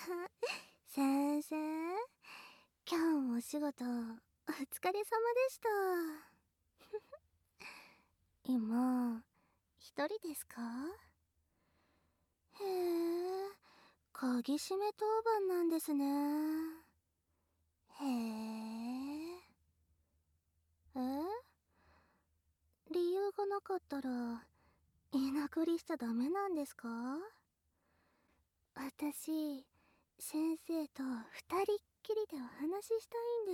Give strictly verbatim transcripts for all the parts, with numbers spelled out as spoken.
先生、今日もお仕事お疲れ様でした。今、一人ですか？へえ、鍵閉め当番なんですね。へえ。え？理由がなかったら、居残りしちゃダメなんですか？私、先生と二人っきりでお話ししたいんです。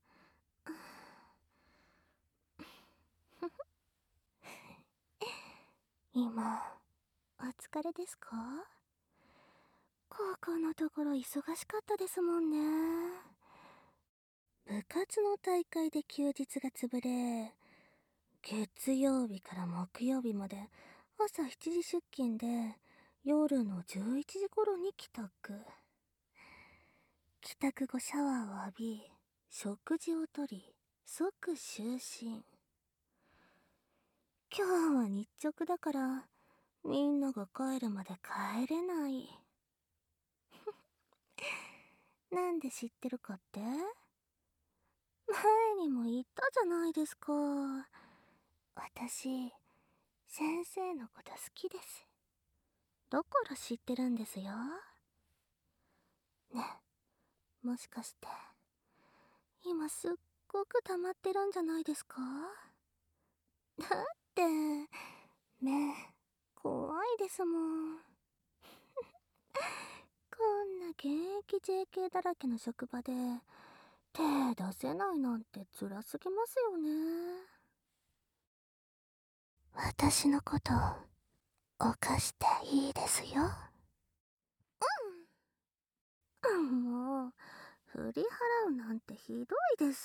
今、お疲れですか？高校のところ忙しかったですもんね。部活の大会で休日が潰れ、月曜日から木曜日まで朝しちじ出勤で夜のじゅういちじ頃に帰宅。帰宅後シャワーを浴び、食事をとり、即就寝。今日は日直だから、みんなが帰るまで帰れない。なんで知ってるかって？前にも言ったじゃないですか。私、先生のこと好きです。だから知ってるんですよ。ね、もしかして、今すっごく溜まってるんじゃないですか？だって、目、怖いですもん。こんな現役 ジェーケー だらけの職場で、手出せないなんて辛すぎますよね。私のこと犯していいですよ。うん。もう、振り払うなんてひどいです。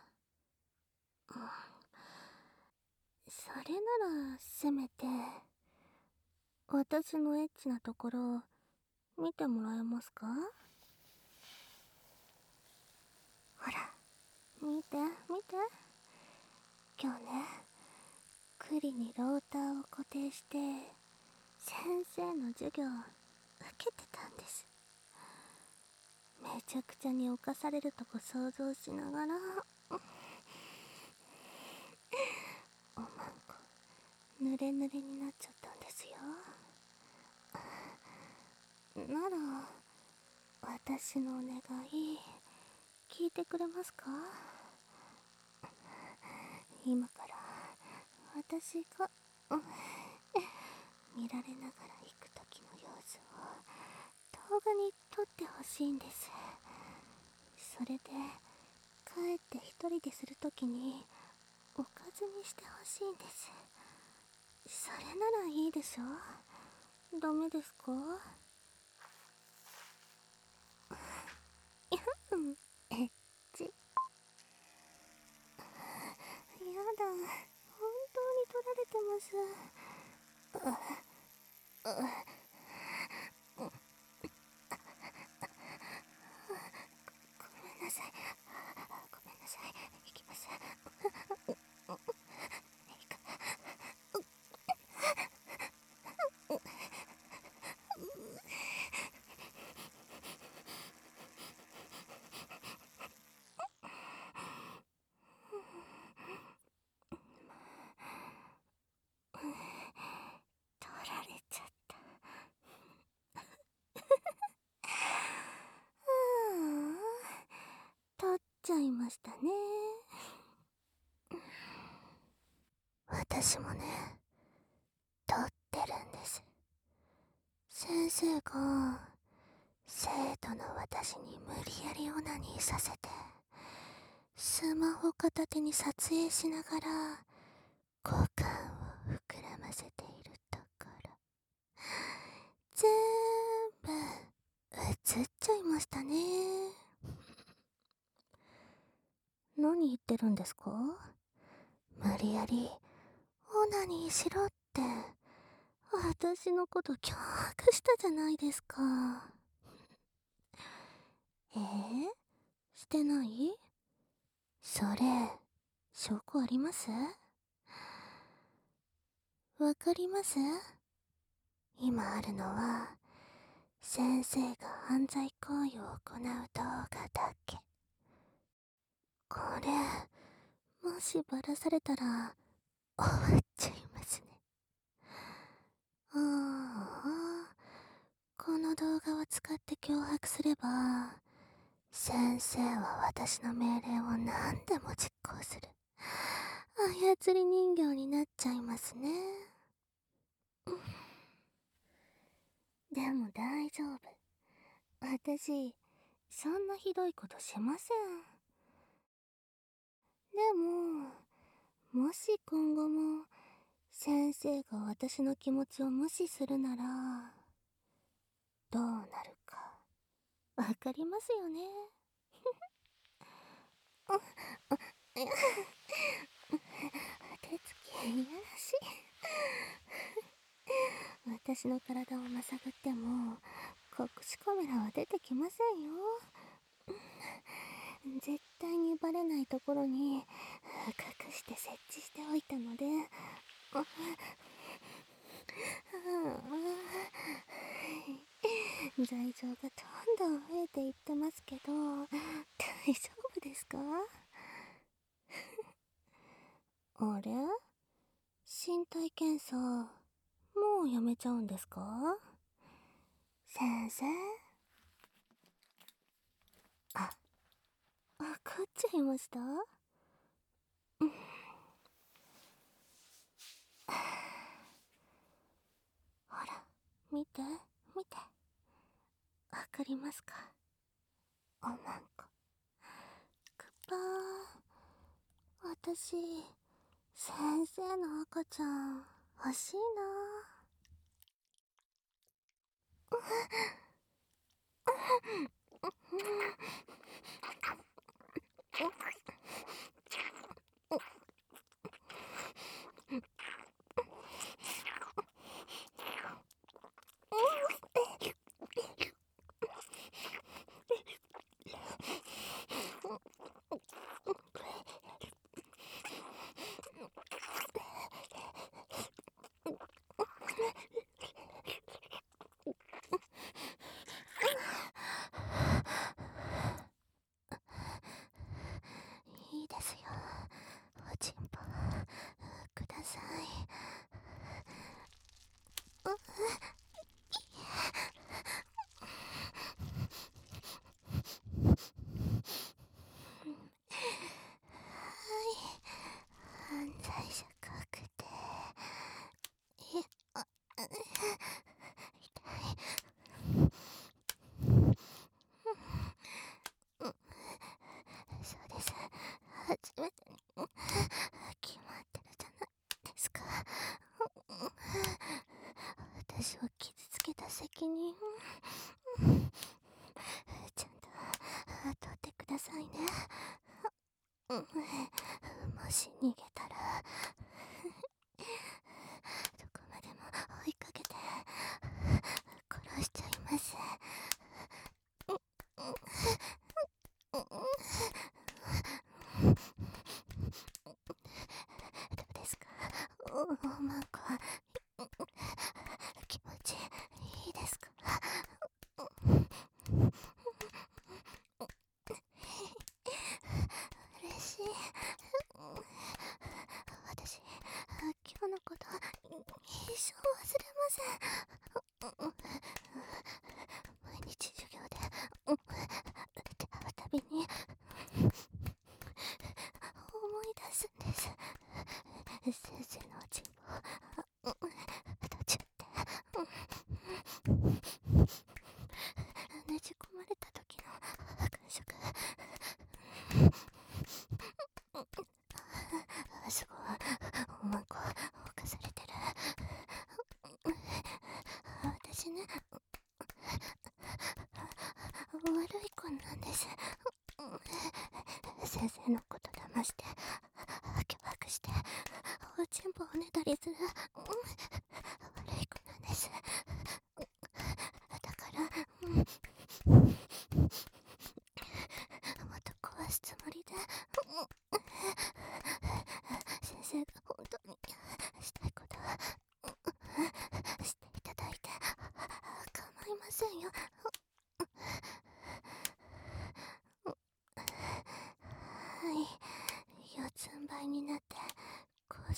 それなら、せめて、私のエッチなところ、見てもらえますか？ほら、見て、見て。今日ね、栗にローターを固定して、先生の授業、受けてたんです。めちゃくちゃに侵されるとこ想像しながら、おまんこ、濡れ濡れになっちゃったんですよ。なら、私のお願い、聞いてくれますか？今から私が、うん、見られながら行く時の様子を動画に撮ってほしいんです。それで帰って一人でする時におかずにしてほしいんです。それならいいでしょ？ダメですか？うん、エッチ。やだ、本当に撮られてます。ううごめんなさい。ごめんなさい。行きます。取られちゃった。うん、取っちゃいましたね。私もね、取ってるんです。先生が生徒の私に無理やりオナニーさせて、スマホ片手に撮影しながら股間を膨らませているところ、全部映っちゃいましたね。何言ってるんですか？無理やりオナニーしろって私のこと脅迫したじゃないですか。えー、してない？それ証拠あります？わかります？今あるのは先生が犯罪行為を行う動画だけ。これ、もしバラされたら終わっちゃいますね。ああ、この動画を使って脅迫すれば、先生は私の命令を何でも実行する。操り人形になっちゃいますね。でも大丈夫。私、そんなひどいことしません。でも、もし今後も先生が私の気持ちを無視するなら、どうなるか、わかりますよね。手つきいやらしい。私の体をまさぐっても隠しカメラは出てきませんよ。絶対にバレないところに隠して設置しておいたので、罪状がどんどん増えていってますけど、大丈夫ですか？あれ？身体検査、もうやめちゃうんですか？先生？あ、わかっちゃいました？うん。ほら、見て、見て。わかりますか？おまんこ。くっぱー。私、先生の赤ちゃん、欲しいないいですよ。おちんぽ、ください。犯罪者確定。いあ痛い。そうです。初めてに決まってるじゃないですか。私を傷つけた責任ちゃんと取ってくださいね。もし逃げたらどこまでも追いかけて殺しちゃいます。どうですか、おまんこ。気持ちいいですか？嬉しい。私、今日のこと一生忘れません。毎日授業で手会うたびに思い出すんです。先生のおちんぽ途中でねじ込まれた時の感触、すごいおまんこ犯されてる。私ね、悪い子なんです。先生のこと騙して脅迫しておちんぽをねだりする悪い子なんです。だからもっと壊すつもりで先生が本当にしたいことはしていただいて構いませんよ。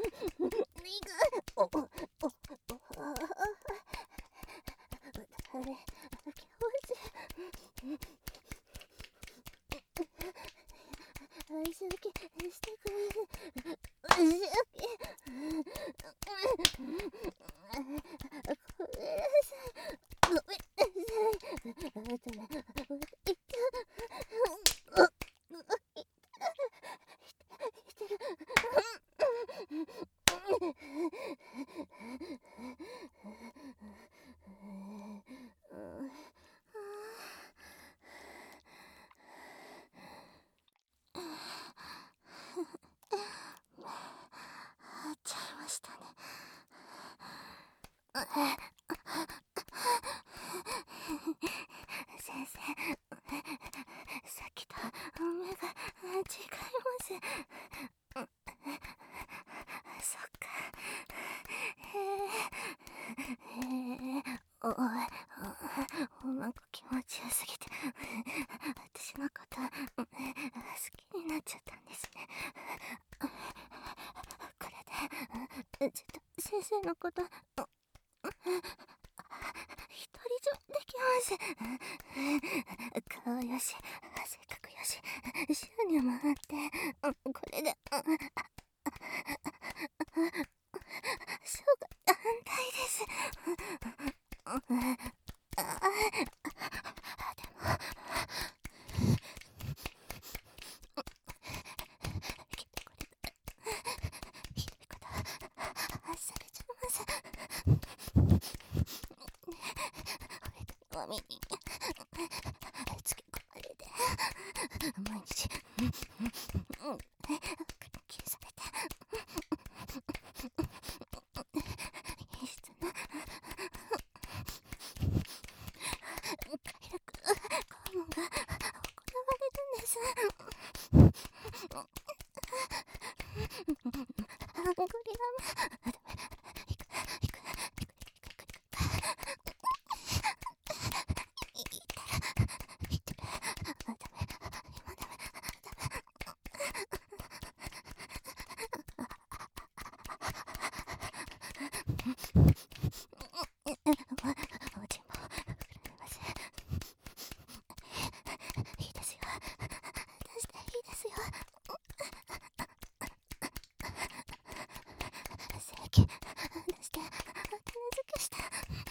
おおおおあれ気持ち足だけしてくれ足だけごめんなさいごめんなさいあなたねいたちゃいましたね。先生、さっきと目が違います。そっか。へえおいおまんこ気持ちよすぎて私のこと好きになっちゃったんですね。これでちょっと先生のこと独り占めできます。顔よし性格よし収入もあってこれで生涯安泰です。あでもひどいことみにつけ込まれて毎日研究されて品質の快楽拷問が行われるんです。アングリラムいいですよ。出していいですよ。正規出して種付けして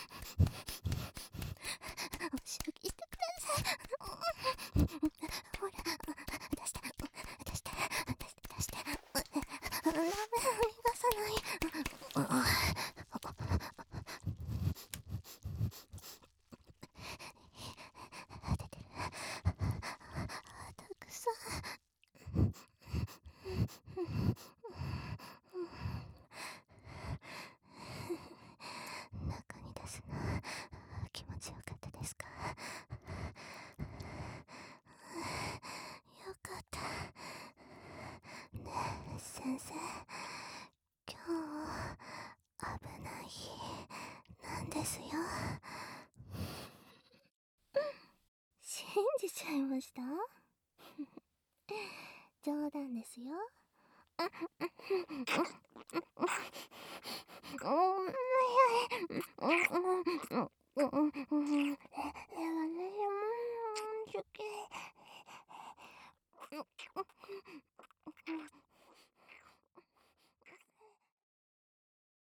お仕置きしてください。ほら出して出して出して出してダメ逃がさない。出てる。たくさん中に出すの気持ちよかったですか？よかった。ねえ先生、今日危ない日なんですよ。信じちゃいました？冗談ですよ。